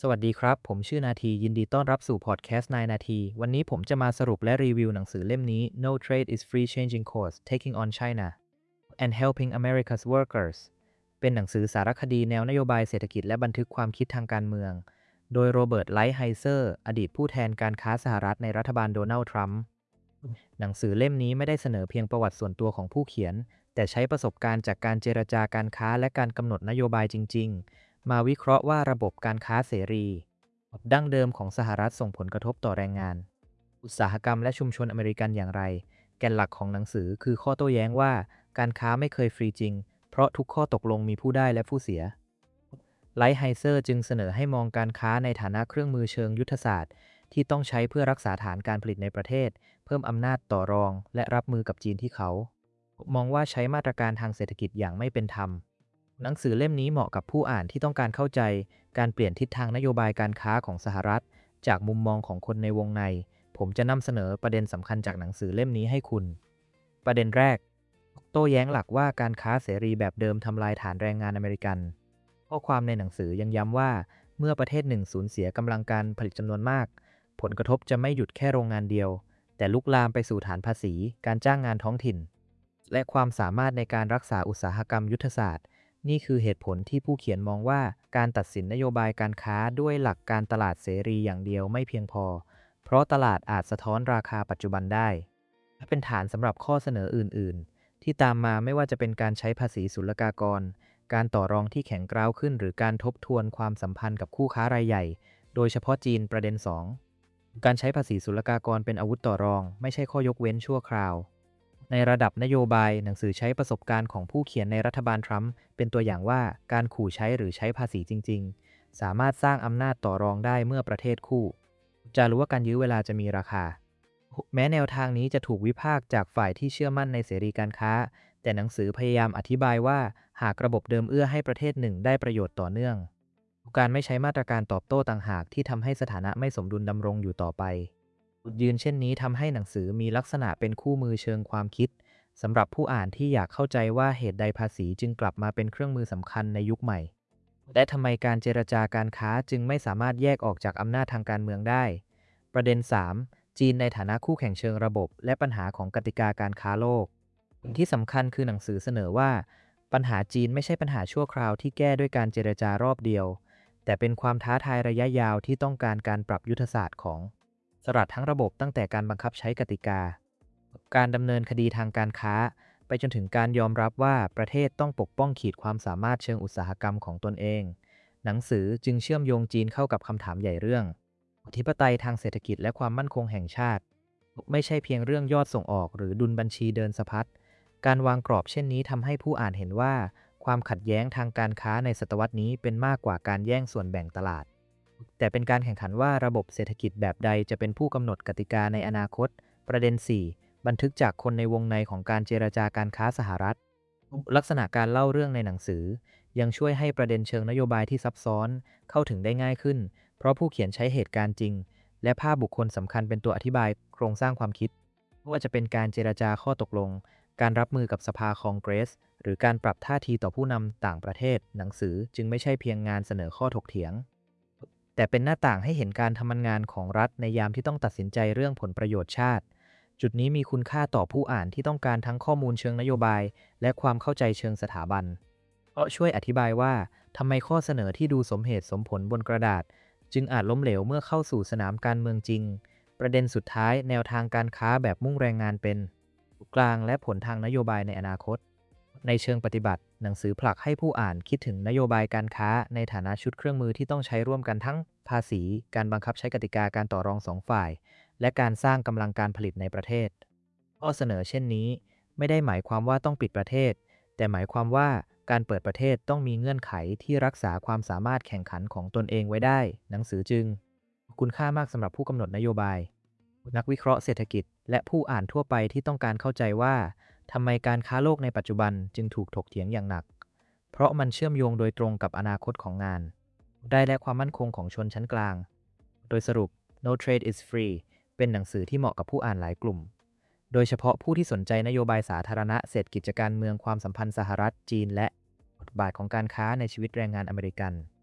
สวัสดีครับผมชื่อนาทียินดีต้อนรับสู่พอดแคสต์9นาทีวันนี้ผมจะมาสรุปและรีวิวหนังสือเล่มนี้ No Trade is Free Changing Course Taking on China and Helping America's Workers เป็นหนังสือสารคดีแนวนโยบายเศรษฐกิจและบันทึกความคิดทางการเมืองโดยโรเบิร์ตไลท์ไฮเซอร์อดีตผู้แทนการค้าสหรัฐในรัฐบาลโดนัลด์ทรัมป์หนังสือเล่มนี้ไม่ได้เสนอเพียงประวัติส่วนตัวของผู้เขียนแต่ใช้ประสบการณ์จากการเจรจาการค้าและการกำหนดนโยบายจริงๆมาวิเคราะห์ว่าระบบการค้าเสรีดั้งเดิมของสหรัฐส่งผลกระทบต่อแรงงานอุตสาหกรรมและชุมชนอเมริกันอย่างไรแกนหลักของหนังสือคือข้อโต้แย้งว่าการค้าไม่เคยฟรีจริงเพราะทุกข้อตกลงมีผู้ได้และผู้เสียไลท์ไฮเซอร์จึงเสนอให้มองการค้าในฐานะเครื่องมือเชิงยุทธศาสตร์ที่ต้องใช้เพื่อรักษาฐานการผลิตในประเทศเพิ่มอำนาจต่อรองและรับมือกับจีนที่เขามองว่าใช้มาตรการทางเศรษฐกิจอย่างไม่เป็นธรรมหนังสือเล่มนี้เหมาะกับผู้อ่านที่ต้องการเข้าใจการเปลี่ยนทิศทางนโยบายการค้าของสหรัฐจากมุมมองของคนในวงในผมจะนำเสนอประเด็นสำคัญจากหนังสือเล่มนี้ให้คุณประเด็นแรกโต้แย้งหลักว่าการค้าเสรีแบบเดิมทำลายฐานแรงงานอเมริกันข้อความในหนังสือยังย้ำว่าเมื่อประเทศหนึ่งสูญเสียกำลังการผลิตจำนวนมากผลกระทบจะไม่หยุดแค่โรงงานเดียวแต่ลุกลามไปสู่ฐานภาษีการจ้างงานท้องถิ่นและความสามารถในการรักษาอุตสาหกรรมยุทธศาสตร์นี่คือเหตุผลที่ผู้เขียนมองว่าการตัดสินนโยบายการค้าด้วยหลักการตลาดเสรีอย่างเดียวไม่เพียงพอเพราะตลาดอาจสะท้อนราคาปัจจุบันได้และเป็นฐานสำหรับข้อเสนออื่นๆที่ตามมาไม่ว่าจะเป็นการใช้ภาษีศุลกากรการต่อรองที่แข็งกร้าวขึ้นหรือการทบทวนความสัมพันธ์กับคู่ค้ารายใหญ่โดยเฉพาะจีนประเด็น2การใช้ภาษีศุลกากรเป็นอาวุธต่อรองไม่ใช่ข้อยกเว้นชั่วคราวในระดับนโยบายหนังสือใช้ประสบการณ์ของผู้เขียนในรัฐบาลทรัมป์เป็นตัวอย่างว่าการขู่ใช้หรือใช้ภาษีจริงๆสามารถสร้างอำนาจต่อรองได้เมื่อประเทศคู่จะรู้ว่าการยื้อเวลาจะมีราคาแม้แนวทางนี้จะถูกวิพากษ์จากฝ่ายที่เชื่อมั่นในเสรีการค้าแต่หนังสือพยายามอธิบายว่าหากระบบเดิมเอื้อให้ประเทศหนึ่งได้ประโยชน์ต่อเนื่องการไม่ใช้มาตรการตอบโต้ต่างหากที่ทำให้สถานะไม่สมดุลดำรงอยู่ต่อไปจุดยืนเช่นนี้ทำให้หนังสือมีลักษณะเป็นคู่มือเชิงความคิดสำหรับผู้อ่านที่อยากเข้าใจว่าเหตุใดภาษีจึงกลับมาเป็นเครื่องมือสำคัญในยุคใหม่และทำไมการเจรจาการค้าจึงไม่สามารถแยกออกจากอำนาจทางการเมืองได้ประเด็น3จีนในฐานะคู่แข่งเชิงระบบและปัญหาของกติกาการค้าโลกสิ่งที่สำคัญคือหนังสือเสนอว่าปัญหาจีนไม่ใช่ปัญหาชั่วคราวที่แก้ด้วยการเจรจารอบเดียวแต่เป็นความท้าทายระยะยาวที่ต้องการการปรับยุทธศาสตร์ของสหรัฐทั้งระบบตั้งแต่การบังคับใช้กติกาการดำเนินคดีทางการค้าไปจนถึงการยอมรับว่าประเทศต้องปกป้องขีดความสามารถเชิงอุตสาหกรรมของตนเองหนังสือจึงเชื่อมโยงจีนเข้ากับคำถามใหญ่เรื่องอธิปไตยทางเศรษฐกิจและความมั่นคงแห่งชาติไม่ใช่เพียงเรื่องยอดส่งออกหรือดุลบัญชีเดินสะพัดการวางกรอบเช่นนี้ทำให้ผู้อ่านเห็นว่าความขัดแย้งทางการค้าในศตวรรษนี้เป็นมากกว่าการแย่งส่วนแบ่งตลาดแต่เป็นการแข่งขันว่าระบบเศรษฐกิจแบบใดจะเป็นผู้กำหนดกติกาในอนาคตประเด็น4บันทึกจากคนในวงในของการเจรจาการค้าสหรัฐลักษณะการเล่าเรื่องในหนังสือยังช่วยให้ประเด็นเชิงนโยบายที่ซับซ้อนเข้าถึงได้ง่ายขึ้นเพราะผู้เขียนใช้เหตุการณ์จริงและภาพบุคคลสำคัญเป็นตัวอธิบายโครงสร้างความคิดไม่ว่าจะเป็นการเจรจาข้อตกลงการรับมือกับสภาคองเกรสหรือการปรับท่าทีต่อผู้นำต่างประเทศหนังสือจึงไม่ใช่เพียงงานเสนอข้อถกเถียงแต่เป็นหน้าต่างให้เห็นการทำงานของรัฐในยามที่ต้องตัดสินใจเรื่องผลประโยชน์ชาติจุดนี้มีคุณค่าต่อผู้อ่านที่ต้องการทั้งข้อมูลเชิงนโยบายและความเข้าใจเชิงสถาบันเพราะช่วยอธิบายว่าทำไมข้อเสนอที่ดูสมเหตุสมผลบนกระดาษจึงอาจล้มเหลวเมื่อเข้าสู่สนามการเมืองจริงประเด็นสุดท้ายแนวทางการค้าแบบมุ่งแรงงานเป็นกลางและผลทางนโยบายในอนาคตในเชิงปฏิบัติหนังสือผลักให้ผู้อ่านคิดถึงนโยบายการค้าในฐานะชุดเครื่องมือที่ต้องใช้ร่วมกันทั้งภาษีการบังคับใช้กติกาการต่อรอง2ฝ่ายและการสร้างกำลังการผลิตในประเทศข้อเสนอเช่นนี้ไม่ได้หมายความว่าต้องปิดประเทศแต่หมายความว่าการเปิดประเทศต้องมีเงื่อนไขที่รักษาความสามารถแข่งขันของตนเองไว้ได้หนังสือจึงคุณค่ามากสำหรับผู้กำหนดนโยบายนักวิเคราะห์เศรษฐกิจและผู้อ่านทั่วไปที่ต้องการเข้าใจว่าทำไมการค้าโลกในปัจจุบันจึงถูกถกเถียงอย่างหนักเพราะมันเชื่อมโยงโดยตรงกับอนาคตของงานได้และความมั่นคงของชนชั้นกลางโดยสรุป No Trade is Free เป็นหนังสือที่เหมาะกับผู้อ่านหลายกลุ่มโดยเฉพาะผู้ที่สนใจนโยบายสาธารณะเศรษฐกิจการเมืองความสัมพันธ์สหรัฐจีนและบทบาทของการค้าในชีวิตแรงงานอเมริกัน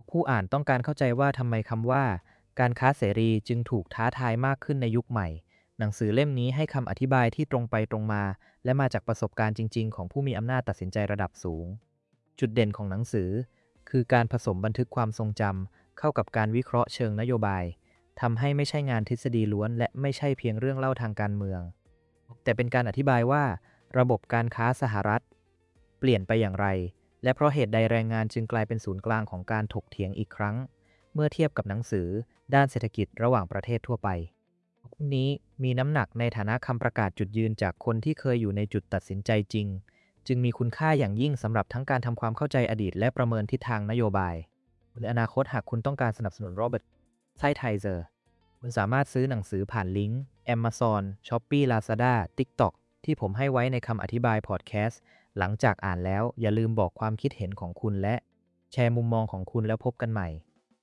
ผู้อ่านต้องการเข้าใจว่าทำไมคำว่าการค้าเสรีจึงถูกท้าทายมากขึ้นในยุคใหม่หนังสือเล่มนี้ให้คำอธิบายที่ตรงไปตรงมาและมาจากประสบการณ์จริงๆของผู้มีอำนาจตัดสินใจระดับสูงจุดเด่นของหนังสือคือการผสมบันทึกความทรงจำเข้ากับการวิเคราะห์เชิงนโยบายทำให้ไม่ใช่งานทฤษฎีล้วนและไม่ใช่เพียงเรื่องเล่าทางการเมืองแต่เป็นการอธิบายว่าระบบการค้าสหรัฐเปลี่ยนไปอย่างไรและเพราะเหตุใดแรงงานจึงกลายเป็นศูนย์กลางของการถกเถียงอีกครั้งเมื่อเทียบกับหนังสือด้านเศรษฐกิจระหว่างประเทศทั่วไปนี้มีน้ำหนักในฐานะคำประกาศจุดยืนจากคนที่เคยอยู่ในจุดตัดสินใจจริงจึงมีคุณค่าอย่างยิ่งสำหรับทั้งการทำความเข้าใจอดีตและประเมินทิศทางนโยบายในอนาคตหากคุณต้องการสนับสนุนโรเบิร์ตไซไทเซอร์คุณสามารถซื้อหนังสือผ่านลิงก์ Amazon, Shopee, Lazada, TikTok ที่ผมให้ไว้ในคำอธิบายพอดแคสต์หลังจากอ่านแล้วอย่าลืมบอกความคิดเห็นของคุณและแชร์มุมมองของคุณแล้วพบกันใหม่